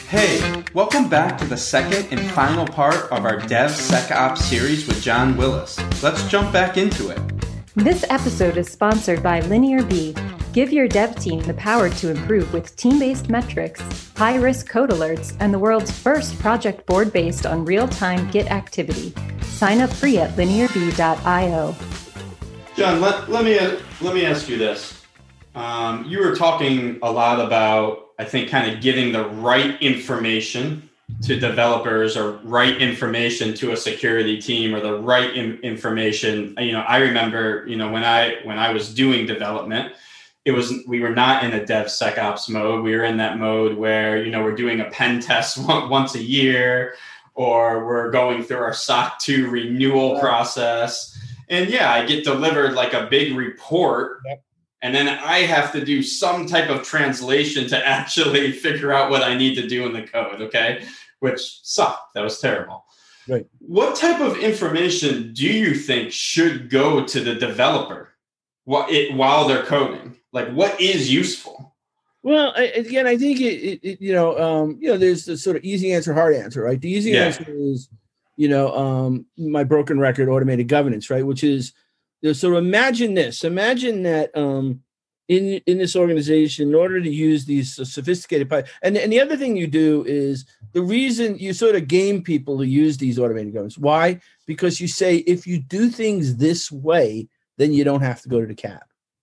Hey, welcome back to the second and final part of our DevSecOps series with John Willis. Let's jump back into it. This episode is sponsored by LinearB. Give your dev team the power to improve with team-based metrics, high-risk code alerts, and the world's first project board based on real-time Git activity. Sign up free at linearb.io. John, let me ask you this. You were talking a lot about, I think, kind of giving the right information to developers or right information to a security team or the right information. I remember, when I was doing development, we were not in a DevSecOps mode. We were in that mode where, we're doing a pen test once a year, or we're going through our SOC 2 renewal process. And I get delivered like a big report. Yep. And then I have to do some type of translation to actually figure out what I need to do in the code, okay? Which sucked. That was terrible. Right. What type of information do you think should go to the developer while they're coding? Like, what is useful? Well, I think there's the sort of easy answer, hard answer, right? The easy answer is, my broken record, automated governance, right? Which is, so imagine this. Imagine that in this organization, in order to use these sophisticated and the other thing you do is the reason you sort of game people to use these automated governance. Why? Because you say, if you do things this way, then you don't have to go to the cab.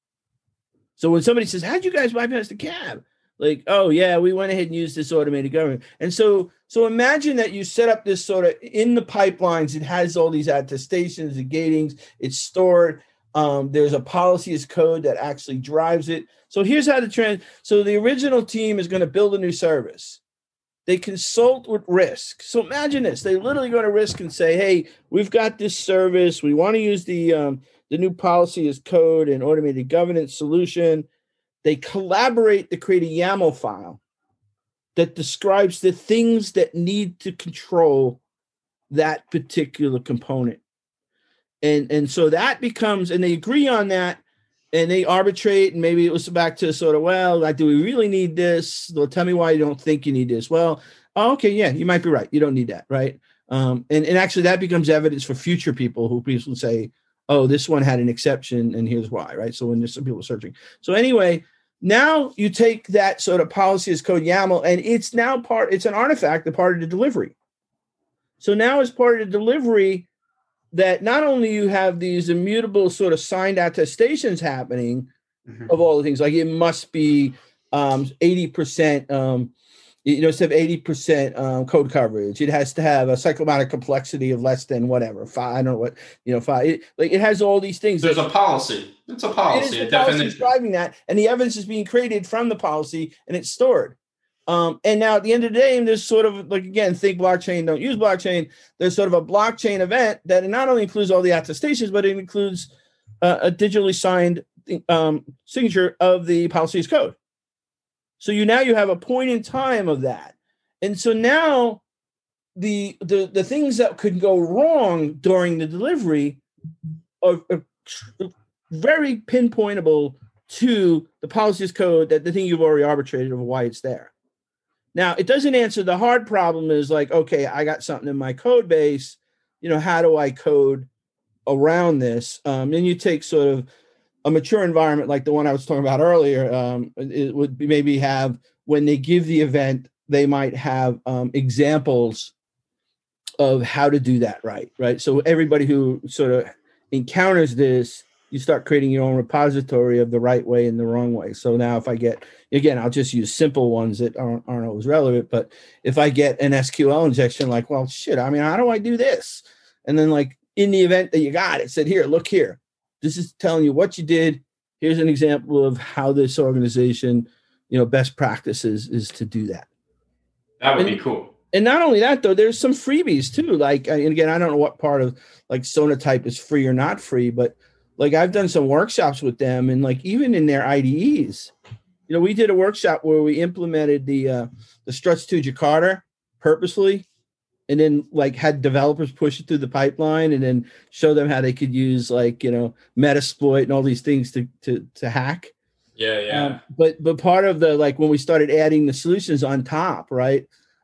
So when somebody says, how'd you guys bypass the cab? Like, oh yeah, we went ahead and used this automated governance. And so imagine that you set up this sort of in the pipelines. It has all these attestations, the gatings. It's stored. There's a policy as code that actually drives it. So here's how so the original team is going to build a new service. They consult with risk. So imagine this. They literally go to risk and say, hey, we've got this service. We want to use the new policy as code and automated governance solution. They collaborate to create a YAML file that describes the things that need to control that particular component. And so that becomes, and they agree on that, and they arbitrate, and maybe it was back to sort of, well, like, do we really need this? They'll tell me why you don't think you need this. Well, okay, yeah, you might be right. You don't need that, right? And actually that becomes evidence for future people who people say, oh, this one had an exception, and here's why, right? So when there's some people searching. So anyway, now you take that sort of policy as code YAML, and it's now it's an artifact, a part of the delivery. So now as part of the delivery, that not only you have these immutable sort of signed attestations happening of all the things, like it must be 80%, it's to have 80% code coverage. It has to have a cyclomatic complexity of less than whatever, 5, I don't know what, 5. It has all these things. There's a policy. It's a policy, a definition. Driving that, and the evidence is being created from the policy, and it's stored. And now at the end of the day, there's sort of like, again, think blockchain, don't use blockchain. There's sort of a blockchain event that not only includes all the attestations, but it includes a digitally signed signature of the policy as code. So you have a point in time of that. And so now the things that could go wrong during the delivery are very pinpointable to the policy as code, that the thing you've already arbitrated of why it's there. Now, it doesn't answer the hard problem is like, okay, I got something in my code base, how do I code around this? Then you take sort of a mature environment like the one I was talking about earlier. It would be maybe have, when they give the event, they might have examples of how to do that right? So everybody who sort of encounters this, you start creating your own repository of the right way and the wrong way. So now if I get, again, I'll just use simple ones that aren't always relevant, but if I get an SQL injection, like, well, shit, how do I do this? And then like in the event that you got it, said, here, look here. This is telling you what you did. Here's an example of how this organization, best practices is to do that. That would be cool. And not only that, though, there's some freebies too. Like, and again, I don't know what part of like Sonatype is free or not free, but like I've done some workshops with them, and like even in their IDEs, we did a workshop where we implemented the Struts 2 Jakarta purposefully, and then like had developers push it through the pipeline, and then show them how they could use like Metasploit and all these things to hack. Yeah. But part of the, like when we started adding the solutions on top, right?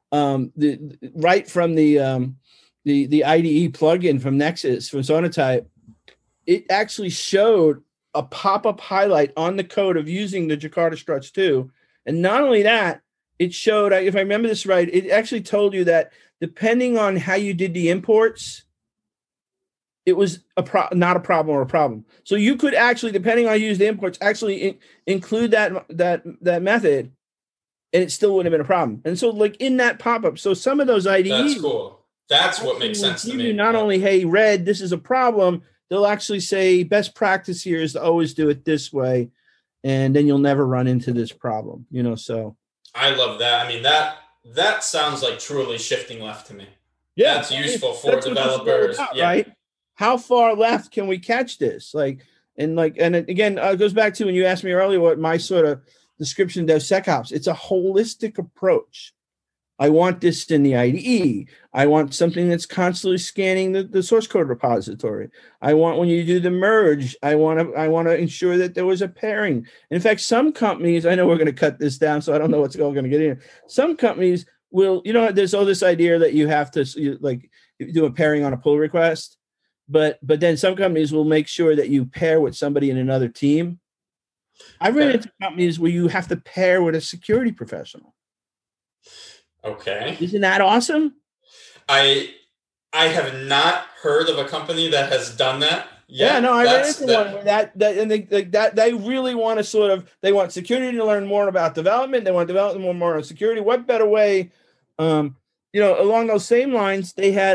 right from the IDE plugin from Nexus from Sonatype, it actually showed a pop-up highlight on the code of using the Jakarta Struts 2. And not only that, it showed, if I remember this right, it actually told you that depending on how you did the imports, it was not a problem or a problem. So you could actually, depending on how you use the imports, actually include that method, and it still wouldn't have been a problem. And so, like in that pop-up, so some of those IDEs, that's cool. That's what makes sense to me. Not only, hey, Red, this is a problem, they'll actually say best practice here is to always do it this way, and then you'll never run into this problem. So I love that. I mean, that sounds like truly shifting left to me. Yeah, that's useful for developers. About, yeah. Right? How far left can we catch this? And again, it goes back to when you asked me earlier what my sort of description of DevSecOps. It's a holistic approach. I want this in the IDE. I want something that's constantly scanning the source code repository. I want, when you do the merge, I want to ensure that there was a pairing. And in fact, some companies, I know we're going to cut this down, so I don't know what's going to get in. Some companies will, there's all this idea that you have to do a pairing on a pull request. But then some companies will make sure that you pair with somebody in another team. I've run into companies where you have to pair with a security professional. Okay. Isn't that awesome? I have not heard of a company that has done that yet. Yeah, no, I ran into one where that and they really want to they want security to learn more about development. They want development more on security. What better way? Along those same lines, they had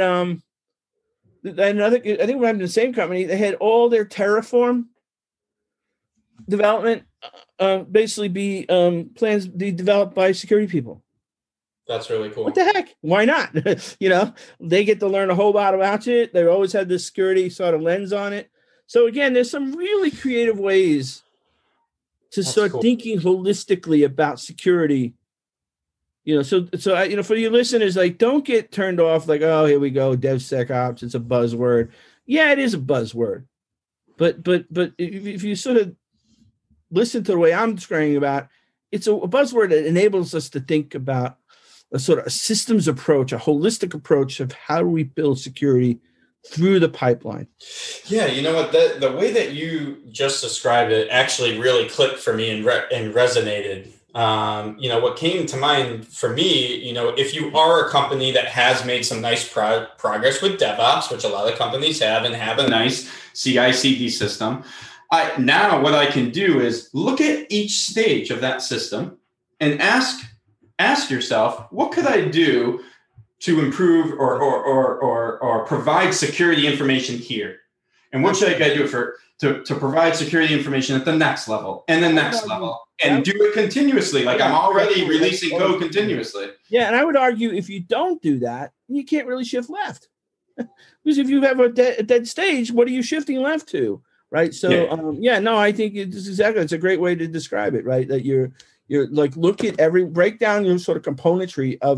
I think we're in the same company. They had all their Terraform development basically be plans be developed by security people. That's really cool. What the heck? Why not? They get to learn a whole lot about it. They always had this security sort of lens on it. So again, there's some really creative ways to start thinking holistically about security. So for your listeners, don't get turned off oh, here we go, DevSecOps, it's a buzzword. Yeah, it is a buzzword. But if you sort of listen to the way I'm describing about, it's a buzzword that enables us to think about a sort of a systems approach, a holistic approach of how do we build security through the pipeline. Yeah, you know what? The way that you just described it actually really clicked for me and resonated. What came to mind for me, if you are a company that has made some nice progress with DevOps, which a lot of companies have, and have a nice CI/CD system, now what I can do is look at each stage of that system and ask yourself, what could I do to improve or provide security information here? And what should I do to provide security information at the next level and the next level, and do it continuously? I'm already releasing code continuously. Yeah, and I would argue if you don't do that, you can't really shift left. Because if you have a dead stage, what are you shifting left to? Right. So, I think it's a great way to describe it, right? That you're look at break down your sort of componentry of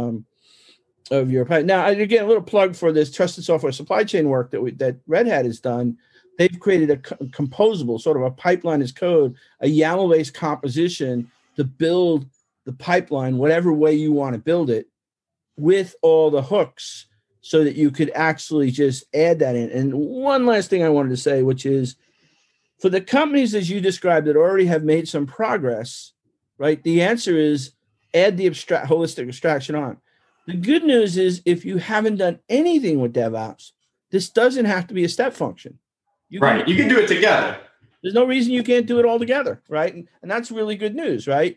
your pipe. Now, again, a little plug for this trusted software supply chain work that Red Hat has done. They've created a composable, sort of a pipeline as code, a YAML-based composition to build the pipeline, whatever way you want to build it, with all the hooks so that you could actually just add that in. And one last thing I wanted to say, which is for the companies as you described that already have made some progress, right? The answer is add the holistic abstraction on. The good news is if you haven't done anything with DevOps, this doesn't have to be a step function. You can do it together. There's no reason you can't do it all together, right? And that's really good news, right?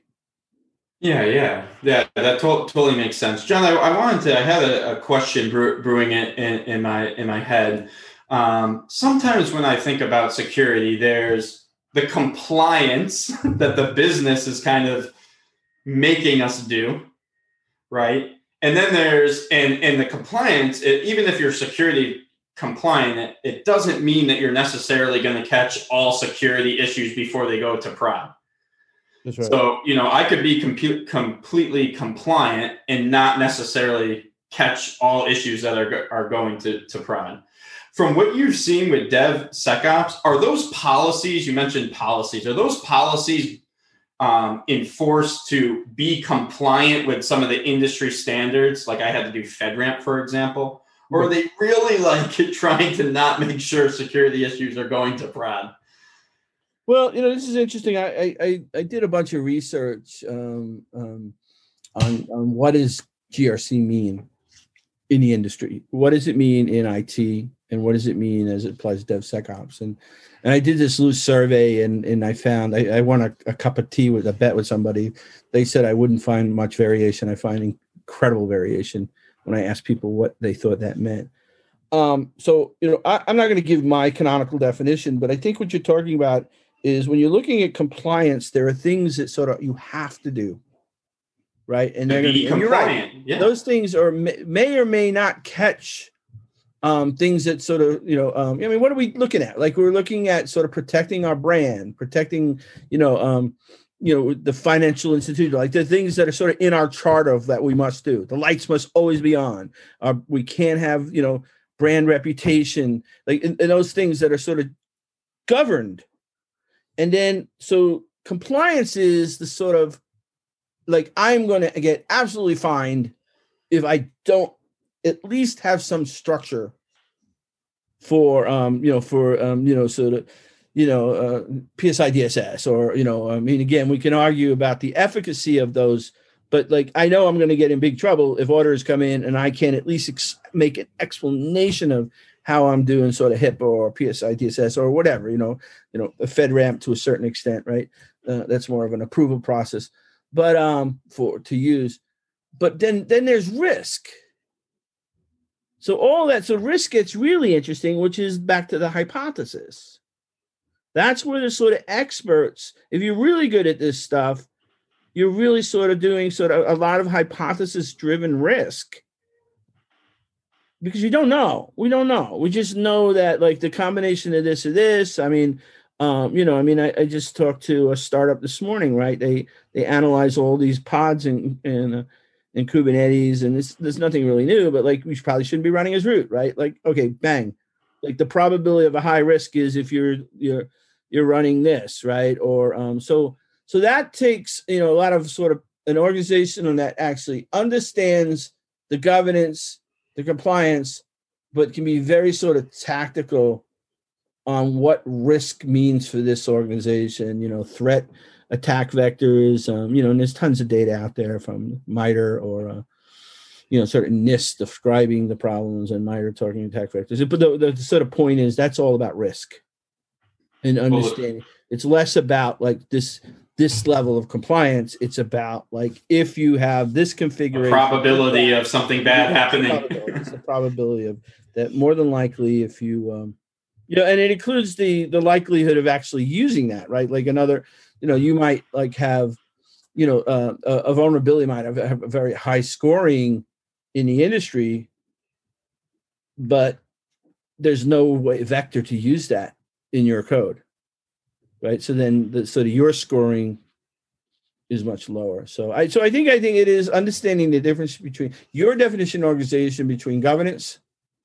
Yeah, that totally makes sense. John, I had a question brewing in my head. Sometimes when I think about security, there's the compliance that the business is kind of making us do, right? And then there's and the compliance, even if you're security compliant, it doesn't mean that you're necessarily going to catch all security issues before they go to prod. That's right. So, I could be completely compliant and not necessarily catch all issues that are going to prod. From what you've seen with DevSecOps, are those policies, you mentioned policies, are those policies enforced to be compliant with some of the industry standards? Like I had to do FedRAMP, for example. Or are they really like trying to not make sure security issues are going to prod? Well, this is interesting. I did a bunch of research on what does GRC mean in the industry. What does it mean in IT, and what does it mean as it applies to DevSecOps? And I did this loose survey, and I found I won a cup of tea with a bet with somebody. They said I wouldn't find much variation. I find incredible variation when I asked people what they thought that meant. So, I'm not going to give my canonical definition, but I think what you're talking about is when you're looking at compliance, there are things that sort of you have to do, right? And they're going to be compliant. Right. Yeah. Those things may or may not catch things that sort of, what are we looking at? Like we're looking at sort of protecting our brand, protecting, the financial institution, like the things that are sort of in our charter of that we must do. The lights must always be on. We can't have, brand reputation, like and those things that are sort of governed. And then, so compliance is the sort of like, I'm going to get absolutely fined if I don't at least have some structure for, sort of, PSI DSS or, again, we can argue about the efficacy of those, but like, I know I'm going to get in big trouble if orders come in and I can at least make an explanation of how I'm doing sort of HIPAA or PSI DSS or whatever, a FedRAMP to a certain extent, right? That's more of an approval process, but to use. But then there's risk. So all that, so risk gets really interesting, which is back to the hypothesis. That's where the sort of experts, if you're really good at this stuff, you're really sort of doing sort of a lot of hypothesis-driven risk. Because you don't know. We don't know. We just know that like the combination of this or this. I mean, I just talked to a startup this morning, right? They analyze all these pods in Kubernetes, and there's nothing really new, but like we probably shouldn't be running as root, right? Like, okay, bang. Like the probability of a high risk is if you're running this, right? Or so that takes a lot of sort of an organization that actually understands the governance, the compliance, but can be very sort of tactical on what risk means for this organization, threat, attack vectors, and there's tons of data out there from MITRE or, sort of NIST describing the problems and MITRE talking attack vectors. But the sort of point is that's all about risk and understanding. It's less about like this level of compliance. It's about like if you have this configuration, probability of something bad happening. It's the probability of that more than likely if you, and it includes the likelihood of actually using that, right? Like another, you might like have, a vulnerability might have a very high scoring in the industry, but there's no way vector to use that in your code. Right. So then your scoring is much lower. So I think it is understanding the difference between your definition organization between governance,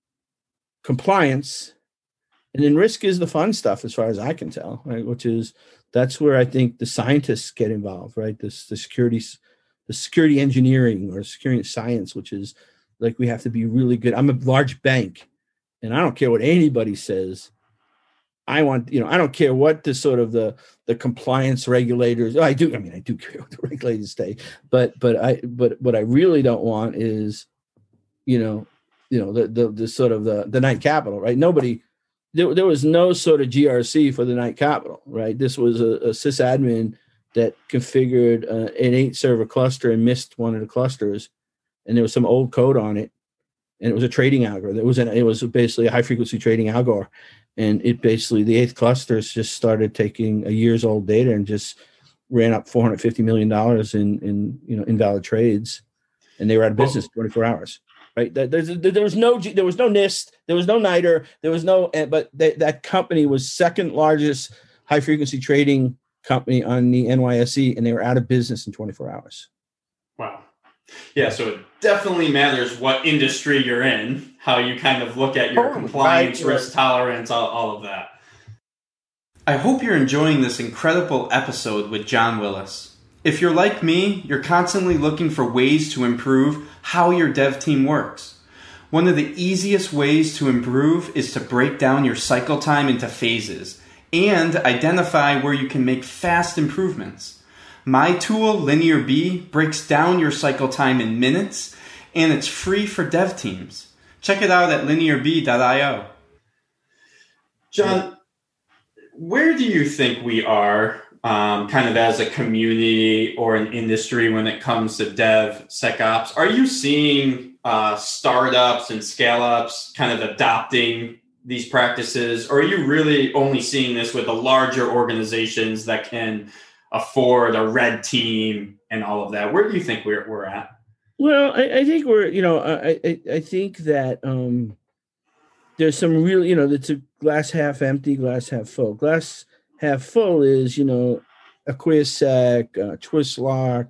compliance, and then risk is the fun stuff as far as I can tell, right? That's where I think the scientists get involved, right? The security engineering or security science, which is like we have to be really good. I'm a large bank and I don't care what anybody says. I don't care what the sort of the compliance regulators. I do care what the regulators say, but what I really don't want is, the sort of the Knight Capital, right? There was no sort of GRC for the Knight Capital, right? This was a sysadmin that configured an 8-server cluster and missed one of the clusters, and there was some old code on it, and it was a trading algorithm. It was basically a high frequency trading algor. And it basically, the 8th clusters just started taking a year's old data and just ran up $450 million in invalid trades, and they were out of business 24 hours. Right? There was no NIST, there was no NITRE, there was no, but that company was second largest high frequency trading company on the NYSE, and they were out of business in 24 hours. Wow. Yeah, so it definitely matters what industry you're in, how you kind of look at your compliance, risk tolerance, all of that. I hope you're enjoying this incredible episode with John Willis. If you're like me, you're constantly looking for ways to improve how your dev team works. One of the easiest ways to improve is to break down your cycle time into phases and identify where you can make fast improvements. My tool, LinearB, breaks down your cycle time in minutes, and it's free for dev teams. Check it out at linearb.io. John, where do you think we are kind of as a community or an industry when it comes to DevSecOps? Are you seeing startups and scale-ups kind of adopting these practices, or are you really only seeing this with the larger organizations that can afford a red team and all of that? Where do you think we're at? Well, I think we're, I think that there's some real, it's a glass half empty, glass half full. Glass half full is, Acquiesec, Twistlock,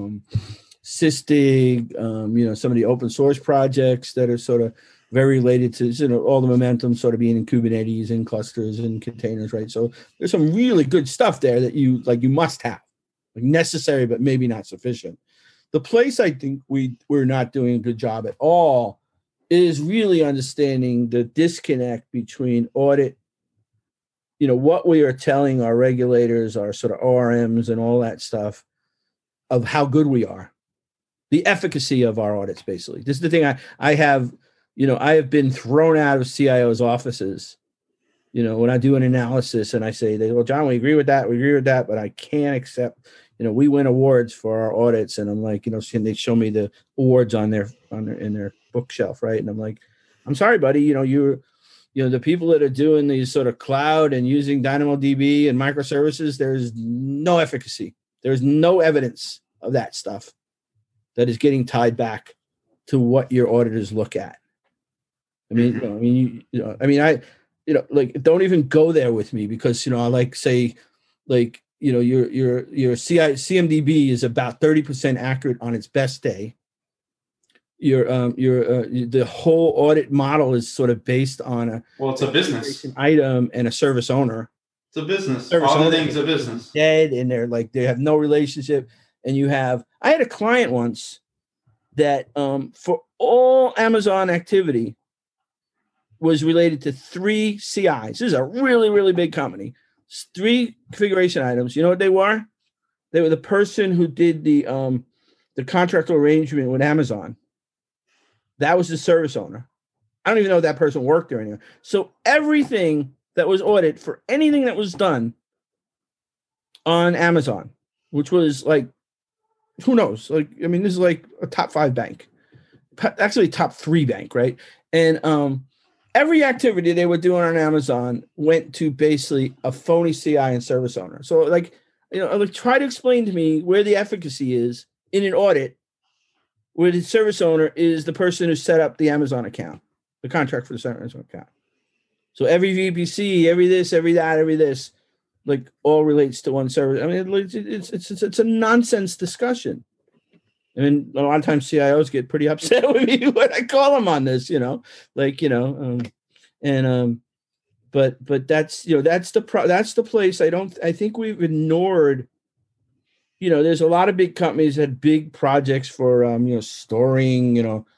Sysdig, some of the open source projects that are sort of very related to, all the momentum sort of being in Kubernetes and clusters and containers, right? So there's some really good stuff there that you must have, like necessary, but maybe not sufficient. The place I think we're not doing a good job at all is really understanding the disconnect between audit, what we are telling our regulators, our sort of ORMs and all that stuff of how good we are, the efficacy of our audits, basically. This is the thing I have been thrown out of CIOs' offices, when I do an analysis and I say, well, John, we agree with that, but I can't accept, we win awards for our audits. And I'm like, and they show me the awards in their bookshelf, right? And I'm like, I'm sorry, buddy, the people that are doing these sort of cloud and using DynamoDB and microservices, there's no efficacy. There's no evidence of that stuff that is getting tied back to what your auditors look at. I mean, don't even go there with me because, I like say, like, your CMDB is about 30% accurate on its best day. The whole audit model is sort of based on it's a business item and a service owner. It's a business. All the things a business. Dead, and they have no relationship. And I had a client once that for all Amazon activity was related to 3 CIs. This is a really, really big company. 3 configuration items. You know what they were? They were the person who did the contractual arrangement with Amazon. That was the service owner. I don't even know if that person worked there anymore. So everything that was audited for anything that was done on Amazon, which was like, who knows? Like, I mean, this is like a top 5 bank, actually top 3 bank, right? And every activity they were doing on Amazon went to basically a phony CI and service owner. So try to explain to me where the efficacy is in an audit where the service owner is the person who set up the Amazon account, the contract for the Amazon account. So every VPC, every this, every that, every this, like all relates to one service. I mean, it's a nonsense discussion. I mean, a lot of times CIOs get pretty upset with me when I call them on this, but that's the place. I think we've ignored. There's a lot of big companies that had big projects for storing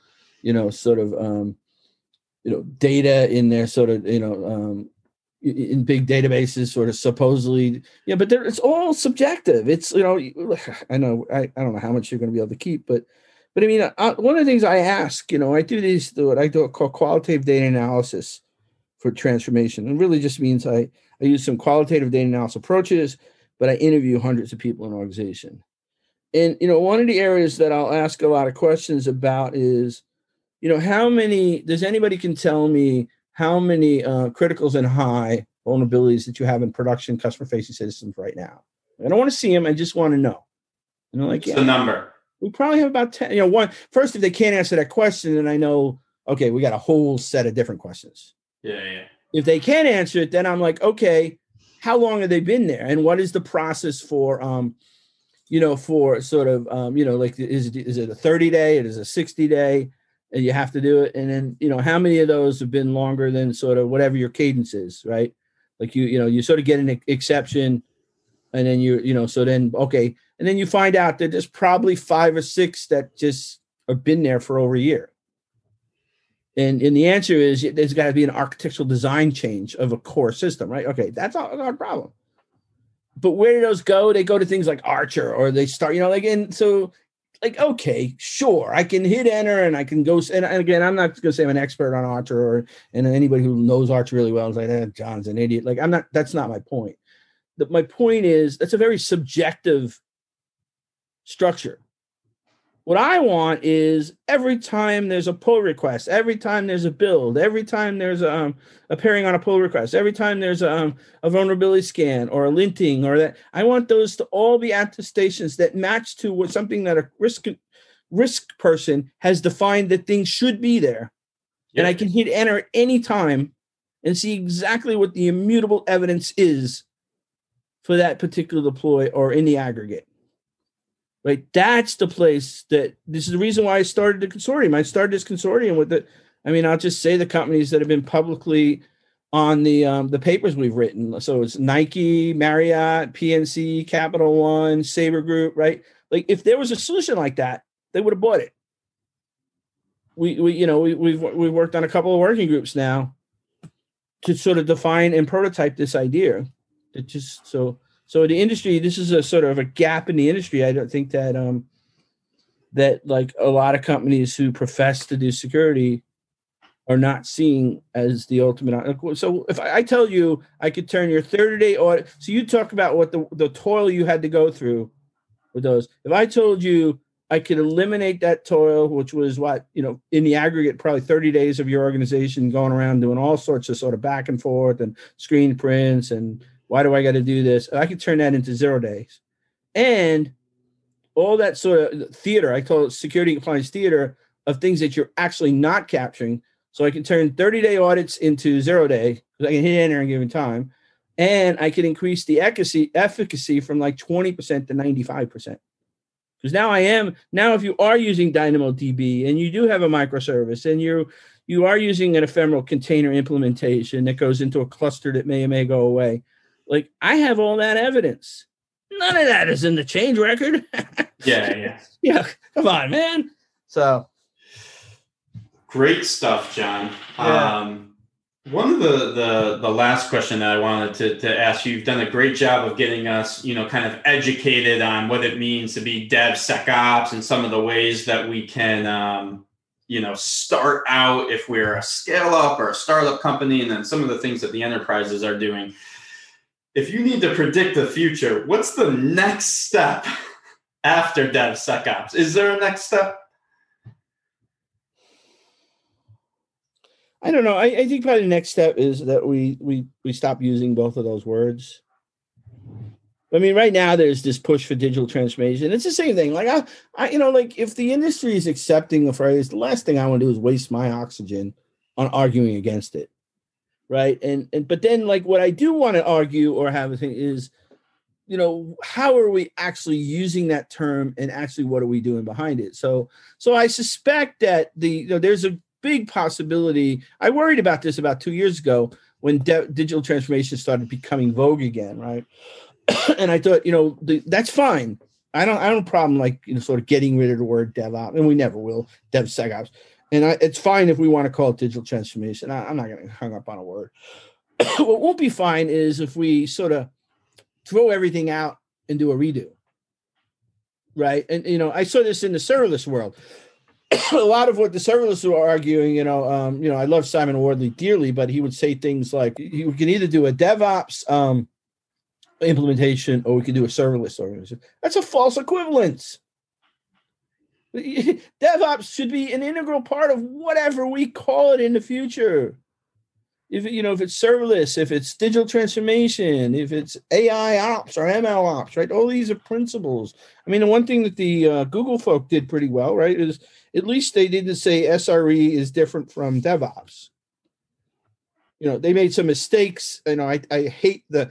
data in their sort of in big databases, sort of supposedly, but it's all subjective. It's I know I don't know how much you're going to be able to keep, but I mean, one of the things I ask, I do what I do called qualitative data analysis for transformation, and really just means I use some qualitative data analysis approaches, but I interview hundreds of people in an organization. And, one of the areas that I'll ask a lot of questions about is, how many, does anybody can tell me how many criticals and high vulnerabilities that you have in production customer-facing systems right now? I don't want to see them. I just want to know. What's the number? We probably have about 10, one. First, if they can't answer that question, then I know, okay, we got a whole set of different questions. Yeah. If they can't answer it, then I'm like, okay, how long have they been there? And what is the process for, for sort of, like, is it a 30-day? It is a 60-day, and you have to do it. And then, how many of those have been longer than sort of whatever your cadence is, right? Like you sort of get an exception, and then okay, and then you find out that there's probably 5 or 6 that just have been there for over a year. And the answer is there's got to be an architectural design change of a core system, right? Okay, that's not a problem. But where do those go? They go to things like Archer, or they start, okay, sure, I can hit enter and I can go. And again, I'm not going to say I'm an expert on Archer, and anybody who knows Archer really well is like, John's an idiot. Like, I'm not. That's not my point. My point is that's a very subjective structure. What I want is every time there's a pull request, every time there's a build, every time there's a pairing on a pull request, every time there's a vulnerability scan or a linting or that, I want those to all be attestations that match to what something that a risk person has defined that things should be there. Yep. And I can hit enter at any time and see exactly what the immutable evidence is for that particular deploy or in the aggregate. Right, that's the place this is the reason why I started the consortium. I started this consortium with it. I mean, I'll just say the companies that have been publicly on the papers we've written. So it's Nike, Marriott, PNC, Capital One, Sabre Group, right? Like if there was a solution like that, they would have bought it. We've worked on a couple of working groups now to sort of define and prototype this idea. It just So the industry, this is a sort of a gap in the industry. I don't think that that like a lot of companies who profess to do security are not seeing as the ultimate. So if I tell you I could turn your 30-day audit, so you talk about what the toil you had to go through with those. If I told you I could eliminate that toil, which was in the aggregate, probably 30 days of your organization going around doing all sorts of sort of back and forth and screen prints and why do I got to do this? I can turn that into 0 days. And all that sort of theater, I call it security and compliance theater of things that you're actually not capturing. So I can turn 30-day audits into 0 day because I can hit enter and given time. And I can increase the efficacy from like 20% to 95%. Because now if you are using DynamoDB and you do have a microservice and you are using an ephemeral container implementation that goes into a cluster that may or may go away, like I have all that evidence. None of that is in the change record. Yeah. Come on, man. So great stuff, John. Yeah. One of the last question that I wanted to ask you, you've done a great job of getting us, kind of educated on what it means to be DevSecOps and some of the ways that we can, start out if we're a scale up or a startup company, and then some of the things that the enterprises are doing. If you need to predict the future, what's the next step after DevSecOps? Is there a next step? I don't know. I think probably the next step is that we stop using both of those words. I mean, right now there's this push for digital transformation. It's the same thing. Like like if the industry is accepting the phrase, the last thing I want to do is waste my oxygen on arguing against it. Right. But then like what I do want to argue or have a thing is, how are we actually using that term and actually what are we doing behind it? So I suspect that there's a big possibility. I worried about this about 2 years ago when digital transformation started becoming vogue again. Right. And I thought, that's fine. I don't have a problem like, sort of getting rid of the word DevOps, and we never will, DevSecOps. And it's fine if we want to call it digital transformation. I'm not going to hang up on a word. What won't be fine is if we sort of throw everything out and do a redo. Right. And, I saw this in the serverless world. A lot of what the serverless were arguing, I love Simon Wardley dearly, but he would say things like, you can either do a DevOps implementation or we can do a serverless organization. That's a false equivalence. DevOps should be an integral part of whatever we call it in the future. If it's serverless, if it's digital transformation, if it's AI ops or ML ops, right? All these are principles. I mean, the one thing that the Google folk did pretty well, right, is at least they didn't say SRE is different from DevOps. They made some mistakes. I hate the,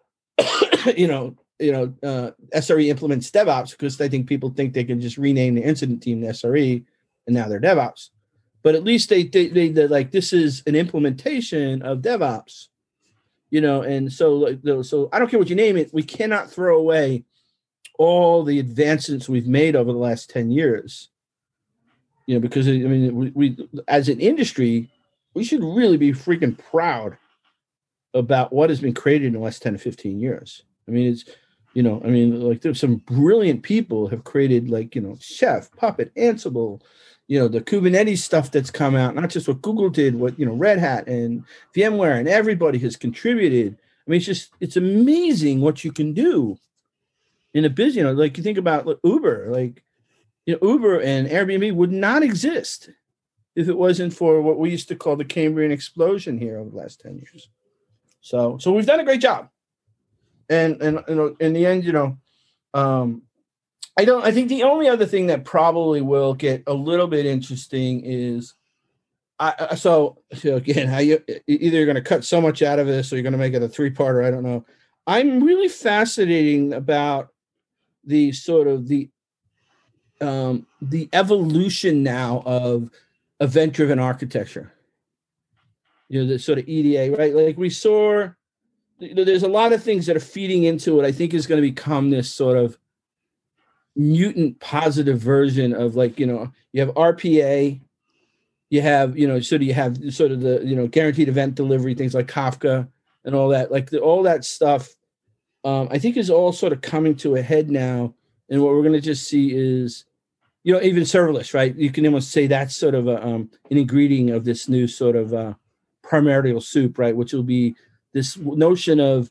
SRE implements DevOps because I think people think they can just rename the incident team to SRE and now they're DevOps. But at least they like this is an implementation of DevOps. And so I don't care what you name it, we cannot throw away all the advancements we've made over the last 10 years. Because we as an industry, we should really be freaking proud about what has been created in the last 10 to 15 years. There's some brilliant people have created Chef, Puppet, Ansible, the Kubernetes stuff that's come out, not just what Google did, what, Red Hat and VMware and everybody has contributed. It's amazing what you can do in a business. You think about Uber, Uber and Airbnb would not exist if it wasn't for what we used to call the Cambrian explosion here over the last 10 years. So we've done a great job. And in the end, I think the only other thing that probably will get a little bit interesting is, again, how either you're going to cut so much out of this or you're going to make it a 3-parter. I don't know. I'm really fascinating about the sort of the evolution now of event-driven architecture. The sort of EDA, right? We saw, there's a lot of things that are feeding into it. I think is going to become this sort of mutant positive version of you have RPA, you have the guaranteed event delivery, things like Kafka and all that, all that stuff. I think is all sort of coming to a head now, and what we're going to just see is, even serverless, right? You can almost say that's sort of an ingredient of this new sort of primordial soup, right? Which will be this notion of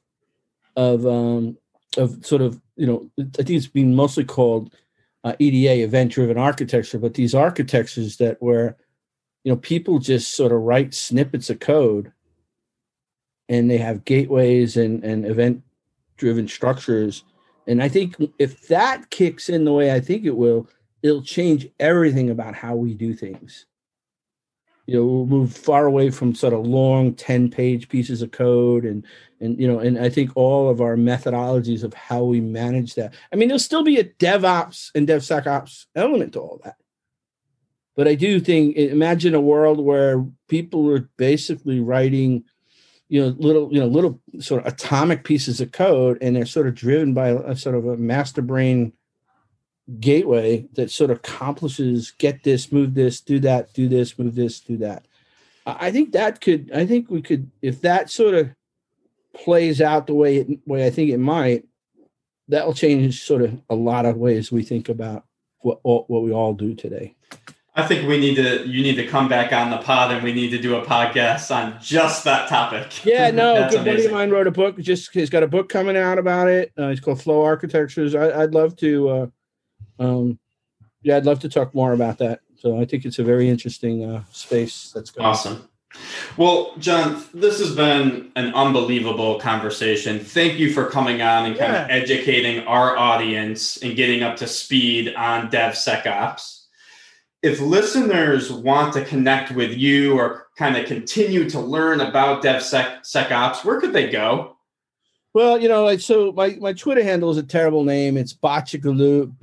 sort of, I think it's been mostly called EDA, event-driven architecture, but these architectures that where, people just sort of write snippets of code and they have gateways and event-driven structures. And I think if that kicks in the way I think it will, it'll change everything about how we do things. We'll move far away from sort of long 10-page pieces of code and I think all of our methodologies of how we manage that. There'll still be a DevOps and DevSecOps element to all that. But I do think, imagine a world where people are basically writing, little sort of atomic pieces of code, and they're sort of driven by a sort of a master brain gateway that sort of accomplishes get this, move this, do that, do this, move this, do that. I think we could, if that sort of plays out the way I think it might, that will change sort of a lot of ways we think about what we all do today. I think you need to come back on the pod, and we need to do a podcast on just that topic. Yeah, no, good buddy of mine wrote a book. He's got a book coming out about it. It's called Flow Architectures. I'd love to, I'd love to talk more about that. So I think it's a very interesting space that's going. Awesome. Well, John, this has been an unbelievable conversation. Thank you for coming on and kind of educating our audience and getting up to speed on DevSecOps. If listeners want to connect with you or kind of continue to learn about DevSecOps, where could they go? Well, so my Twitter handle is a terrible name. It's Botchagalupe,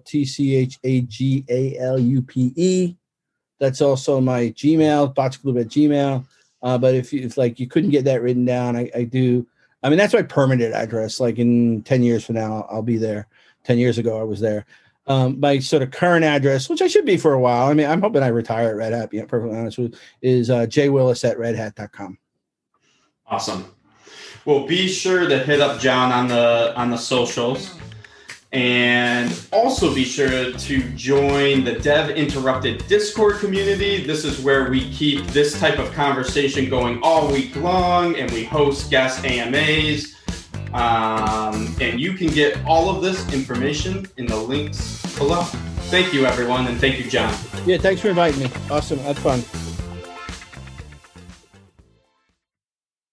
BOTCHAGALUPE. That's also my Gmail, Botchagalupe@gmail. But if you couldn't get that written down, I do. That's my permanent address. In 10 years from now, I'll be there. 10 years ago, I was there. My sort of current address, which I should be for a while. I'm hoping I retire at Red Hat, being perfectly honest with you, is jwillis@redhat.com. Awesome. Well, be sure to hit up John on the socials, and also be sure to join the Dev Interrupted Discord community. This is where we keep this type of conversation going all week long, and we host guest AMAs. And you can get all of this information in the links below. Thank you, everyone, and thank you, John. Yeah, thanks for inviting me. Awesome. Had fun.